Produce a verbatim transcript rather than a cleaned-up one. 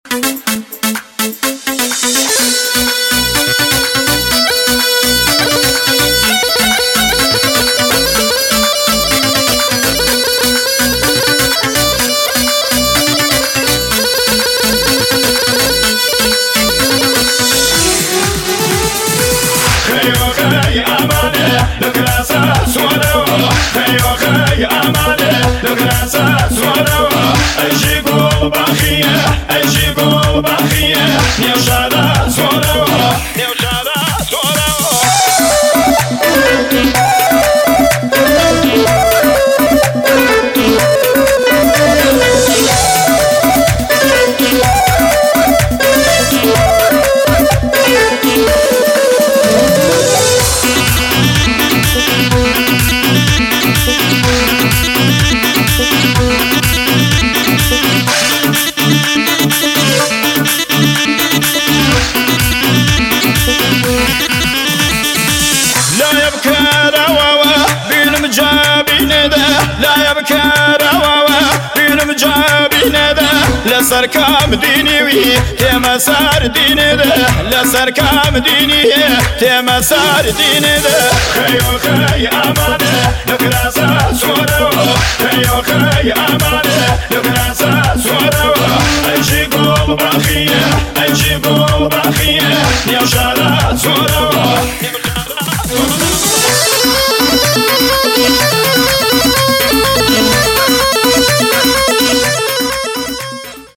لسر كام ديني وي تمسار ديني ده لسر كام ديني تمسار ديني ده خيو خي أمانة لكراسة سورو خيو خي أمانة لكراسة سورو أيشي قول باخية أيشي قول باخية